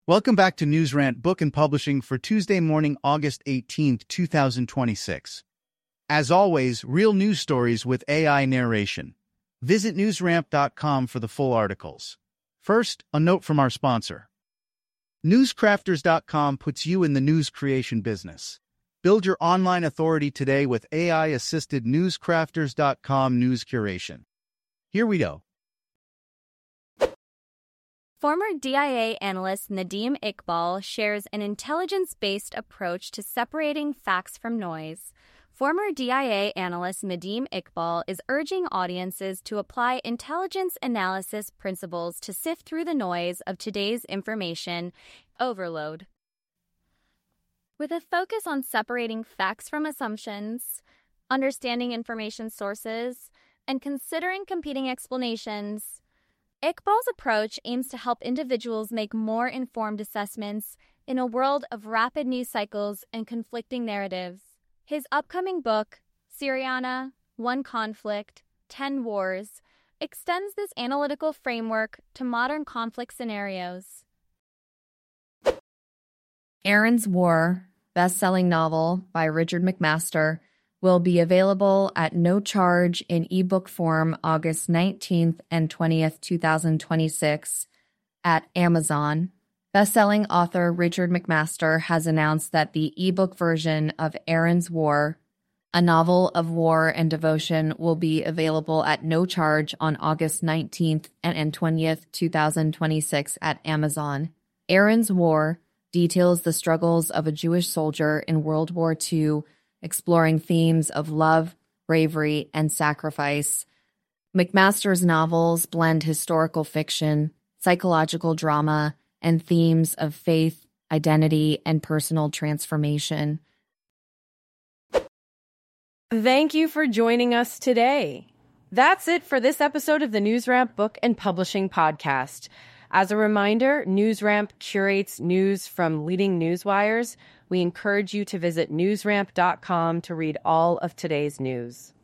Welcome back to News Rant Book and Publishing for Tuesday morning, August 18th, 2026. As always, real news stories with AI narration. Visit newsramp.com for the full articles. First, a note from our sponsor. Newscrafters.com puts you in the news creation business. Build your online authority today with AI-assisted Newscrafters.com news curation. Here we go. Former DIA analyst Nadeem Iqbal shares an intelligence-based approach to separating facts from noise. Former DIA analyst Nadeem Iqbal is urging audiences to apply intelligence analysis principles to sift through the noise of today's information overload. With a focus on separating facts from assumptions, understanding information sources, and considering competing explanations, Iqbal's approach aims to help individuals make more informed assessments in a world of rapid news cycles and conflicting narratives. His upcoming book, Syriana: One Conflict, 10 Wars, extends this analytical framework to modern conflict scenarios. Aaron's War, best-selling novel by Richard McMaster, will be available at no charge in ebook form August 19th and 20th, 2026 at Amazon. Best-selling author Richard McMaster has announced that the ebook version of Aaron's War, a novel of war and devotion, will be available at no charge on August 19th and 20th, 2026 at Amazon. Aaron's War details the struggles of a Jewish soldier in World War II, exploring themes of love, bravery, and sacrifice. McMaster's novels blend historical fiction, psychological drama, and themes of faith, identity, and personal transformation. Thank you for joining us today. That's it for this episode of the NewsRamp Book and Publishing Podcast. As a reminder, NewsRamp curates news from leading newswires. We encourage you to visit newsramp.com to read all of today's news.